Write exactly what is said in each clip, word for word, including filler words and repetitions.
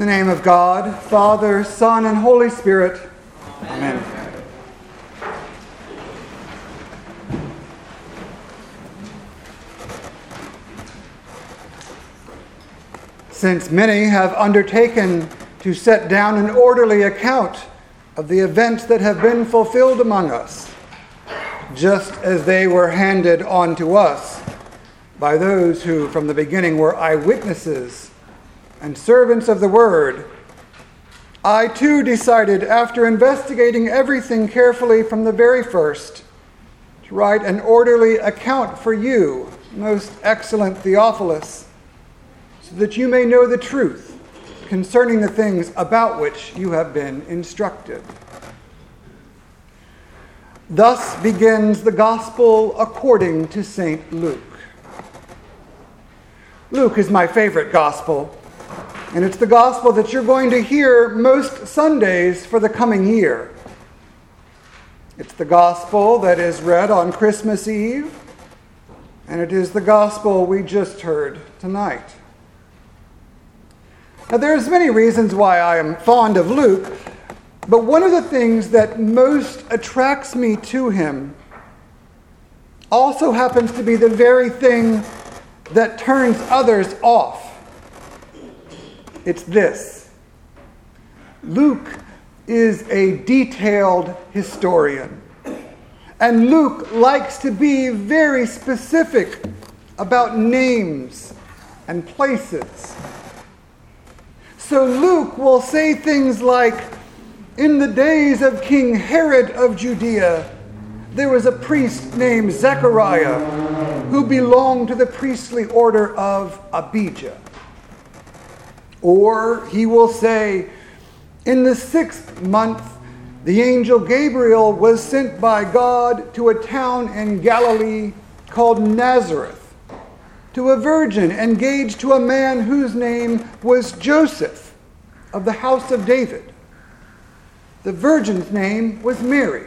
In the name of God, Father, Son, and Holy Spirit. Amen. Amen. Since many have undertaken to set down an orderly account of the events that have been fulfilled among us, just as they were handed on to us by those who from the beginning were eyewitnesses and servants of the word, I too decided, after investigating everything carefully from the very first, to write an orderly account for you, most excellent Theophilus, so that you may know the truth concerning the things about which you have been instructed. Thus begins the Gospel according to Saint Luke. Luke is my favorite Gospel, and it's the Gospel that you're going to hear most Sundays for the coming year. It's the Gospel that is read on Christmas Eve, and it is the Gospel we just heard tonight. Now, there's many reasons why I am fond of Luke, but one of the things that most attracts me to him also happens to be the very thing that turns others off. It's this. Luke is a detailed historian, and Luke likes to be very specific about names and places. So Luke will say things like, in the days of King Herod of Judea, there was a priest named Zechariah who belonged to the priestly order of Abijah. Or he will say, in the sixth month, the angel Gabriel was sent by God to a town in Galilee called Nazareth, to a virgin engaged to a man whose name was Joseph, of the house of David. The virgin's name was Mary.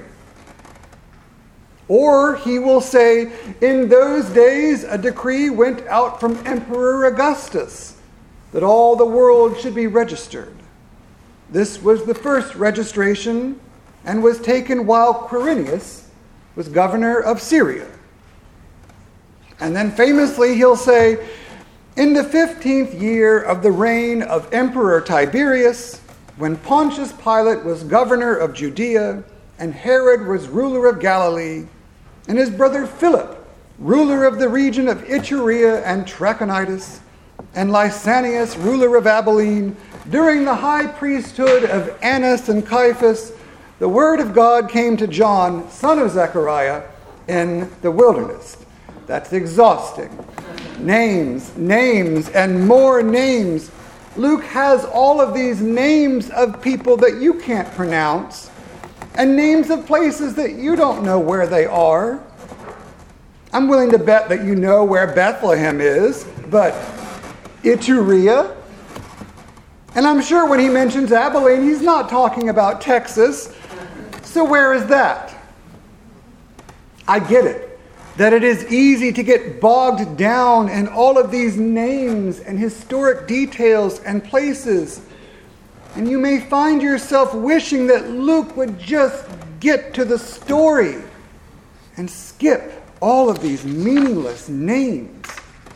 Or he will say, in those days a decree went out from Emperor Augustus that all the world should be registered. This was the first registration and was taken while Quirinius was governor of Syria. And then famously he'll say, in the fifteenth year of the reign of Emperor Tiberius, when Pontius Pilate was governor of Judea, and Herod was ruler of Galilee, and his brother Philip, ruler of the region of Iturea and Trachonitis, and Lysanias, ruler of Abilene, during the high priesthood of Annas and Caiaphas, the word of God came to John, son of Zechariah, in the wilderness. That's exhausting. Names, names, and more names. Luke has all of these names of people that you can't pronounce, and names of places that you don't know where they are. I'm willing to bet that you know where Bethlehem is, but Iturea? And I'm sure when he mentions Abilene, he's not talking about Texas. So where is that? I get it, that it is easy to get bogged down in all of these names and historic details and places. And you may find yourself wishing that Luke would just get to the story and skip all of these meaningless names.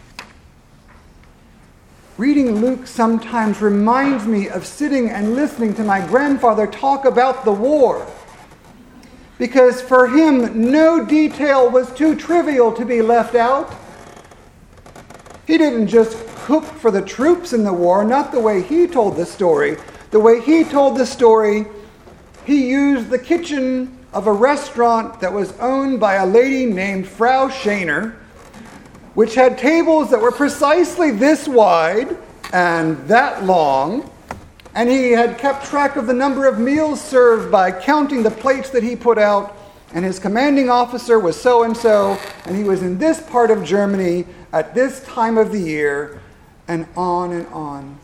Reading Luke sometimes reminds me of sitting and listening to my grandfather talk about the war. Because for him, no detail was too trivial to be left out. He didn't just cook for the troops in the war, not the way he told the story. The way he told the story, he used the kitchen of a restaurant that was owned by a lady named Frau Shaner, which had tables that were precisely this wide and that long, and he had kept track of the number of meals served by counting the plates that he put out, and his commanding officer was so-and-so, and he was in this part of Germany at this time of the year, and on and on.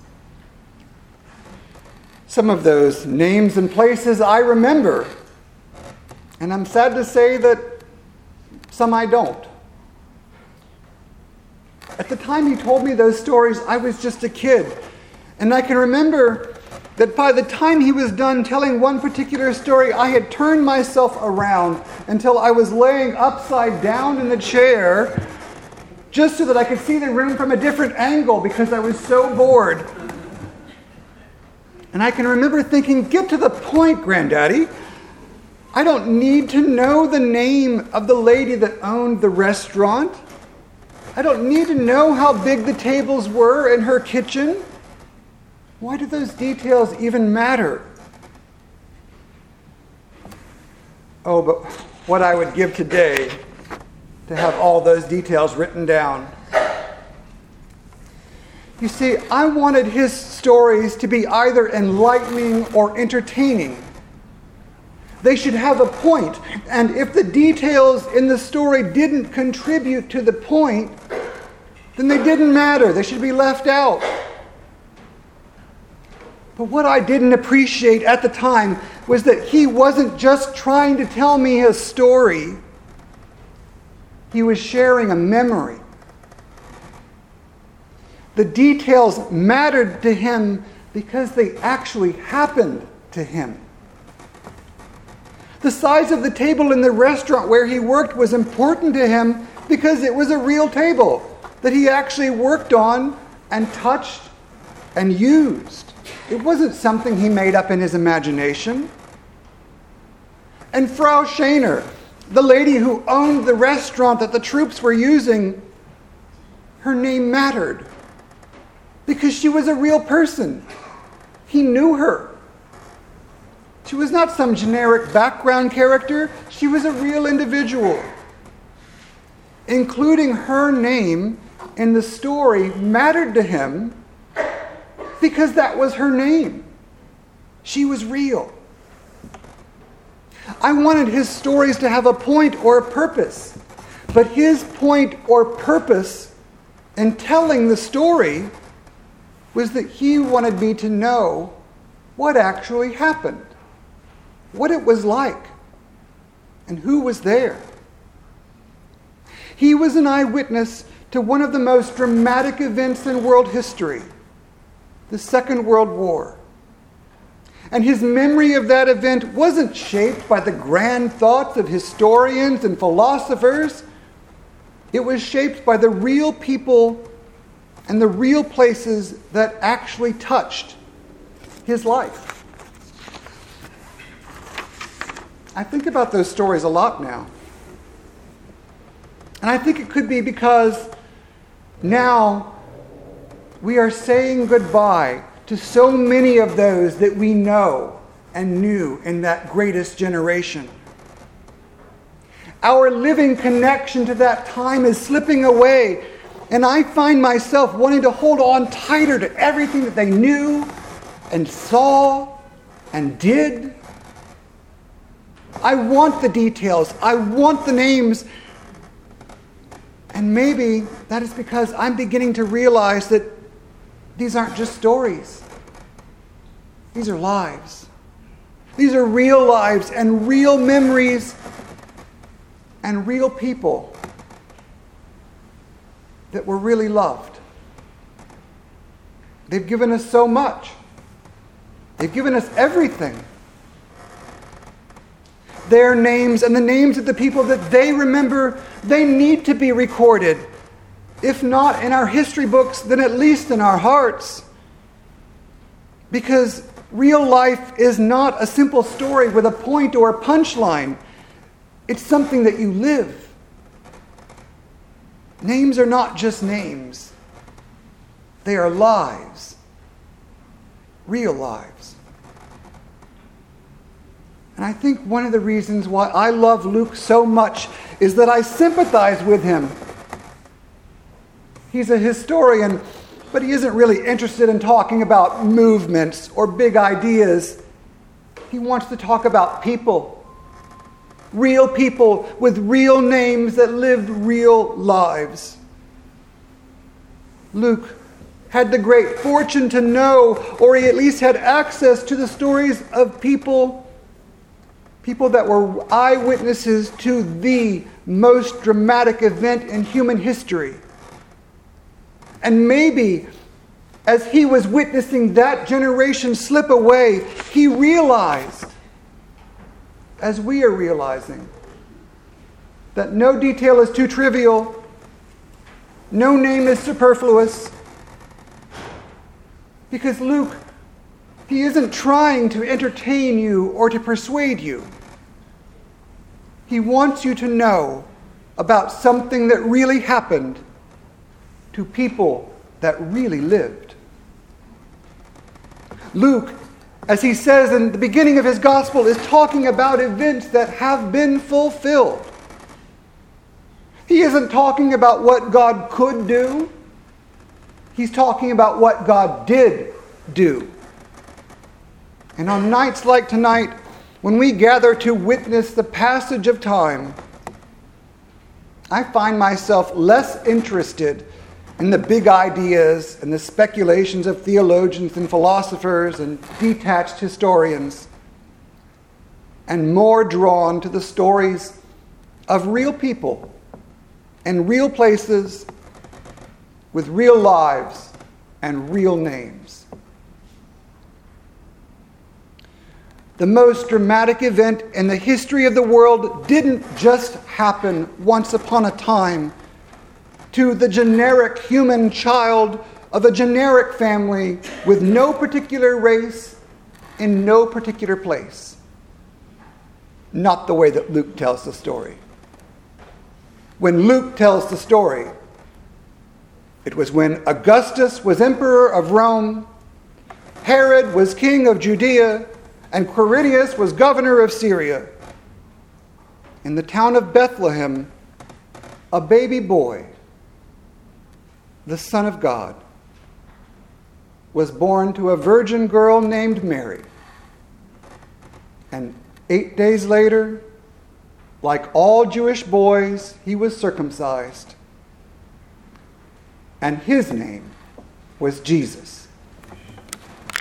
Some of those names and places I remember, and I'm sad to say that some I don't. At the time he told me those stories, I was just a kid. And I can remember that by the time he was done telling one particular story, I had turned myself around until I was laying upside down in the chair just so that I could see the room from a different angle because I was so bored. And I can remember thinking, get to the point, Granddaddy. I don't need to know the name of the lady that owned the restaurant. I don't need to know how big the tables were in her kitchen. Why do those details even matter? Oh, but what I would give today to have all those details written down. You see, I wanted his stories to be either enlightening or entertaining. They should have a point, and if the details in the story didn't contribute to the point, then they didn't matter. They should be left out. But what I didn't appreciate at the time was that he wasn't just trying to tell me his story. He was sharing a memory. The details mattered to him because they actually happened to him. The size of the table in the restaurant where he worked was important to him because it was a real table that he actually worked on and touched and used. It wasn't something he made up in his imagination. And Frau Shaner, the lady who owned the restaurant that the troops were using, her name mattered because she was a real person. He knew her. She was not some generic background character. She was a real individual. Including her name in the story mattered to him because that was her name. She was real. I wanted his stories to have a point or a purpose. But his point or purpose in telling the story was that he wanted me to know what actually happened, what it was like, and who was there. He was an eyewitness to one of the most dramatic events in world history, the Second World War. And his memory of that event wasn't shaped by the grand thoughts of historians and philosophers. It was shaped by the real people and the real places that actually touched his life. I think about those stories a lot now. And I think it could be because now we are saying goodbye to so many of those that we know and knew in that greatest generation. Our living connection to that time is slipping away, and I find myself wanting to hold on tighter to everything that they knew and saw and did. I want the details. I want the names. And maybe that is because I'm beginning to realize that these aren't just stories. These are lives. These are real lives and real memories and real people that were really loved. They've given us so much. They've given us everything. Their names and the names of the people that they remember, they need to be recorded. If not in our history books, then at least in our hearts. Because real life is not a simple story with a point or a punchline. It's something that you live. Names are not just names. They are lives. Real lives. And I think one of the reasons why I love Luke so much is that I sympathize with him. He's a historian, but he isn't really interested in talking about movements or big ideas. He wants to talk about people. Real people with real names that lived real lives. Luke had the great fortune to know, or he at least had access to the stories of people People that were eyewitnesses to the most dramatic event in human history. And maybe as he was witnessing that generation slip away, he realized, as we are realizing, that no detail is too trivial, no name is superfluous, because Luke, he isn't trying to entertain you or to persuade you. He wants you to know about something that really happened to people that really lived. Luke, as he says in the beginning of his gospel, is talking about events that have been fulfilled. He isn't talking about what God could do. He's talking about what God did do. And on nights like tonight, when we gather to witness the passage of time, I find myself less interested in the big ideas and the speculations of theologians and philosophers and detached historians, and more drawn to the stories of real people and real places with real lives and real names. The most dramatic event in the history of the world didn't just happen once upon a time to the generic human child of a generic family with no particular race in no particular place. Not the way that Luke tells the story. When Luke tells the story, it was when Augustus was emperor of Rome, Herod was king of Judea, and Quirinius was governor of Syria. In the town of Bethlehem, a baby boy, the Son of God, was born to a virgin girl named Mary. And eight days later, like all Jewish boys, he was circumcised. And his name was Jesus.